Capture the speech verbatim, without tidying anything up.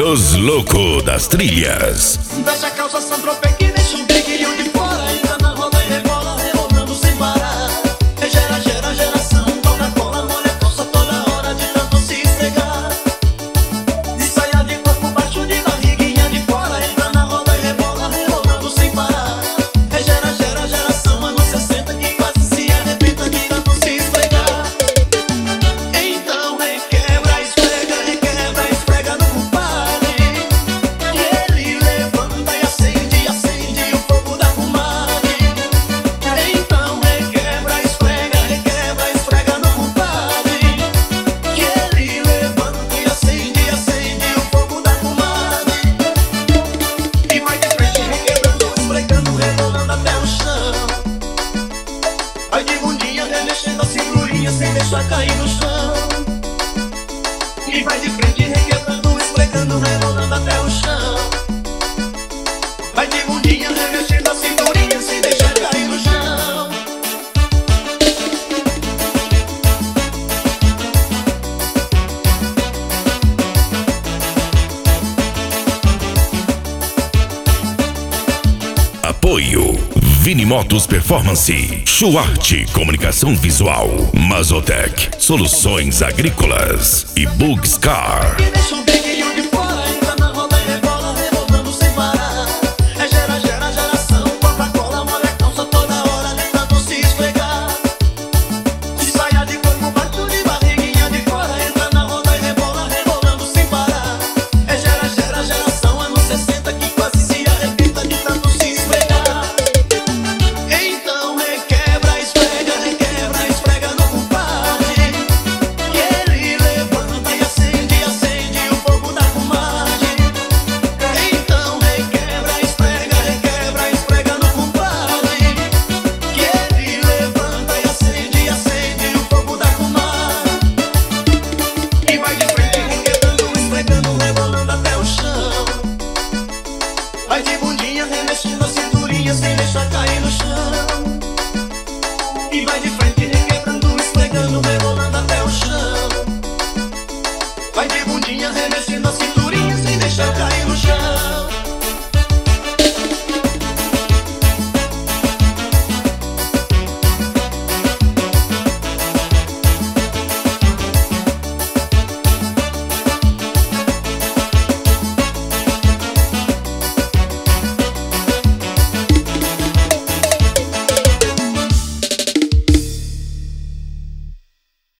Los Loucos das Trilhas. Deixa a calça São Tropez que deixa o biquinho de fora. Entra na roda e rebola, rebolando sem parar. É gera, gera, geração, Coca-Cola, molha calça toda hora de tanto se esfregar. De saia de corpo baixo, de barriguinha de fora. Entra na roda e rebola, rebolando sem parar. É gera, gera, geração, anos sessenta que quase se arrebenta de tanto se esfregar. Então requebra, esfrega, requebra, esfrega no compadre. Que ele levanta e acende, acende o fogo da comadre. Então requebra, esfrega, requebra, esfrega no compadre. Que ele levanta e acende, acende o fogo da comadre. E vai de frente, requebrando, esfregando, rebolando até o chão. Vai de bundinha, remexendo a cinturinha sem deixar cair no chão. E vai de frente, requebrando, esfregando, rebolando até o chão. Vai de bundinha, remexendo a cinturinha sem deixar cair no chão. Apoio Vini Motos Performance, Shuarte Comunicação Visual, Mazotec Soluções Agrícolas e Bugscar. Que deixa o biquinho de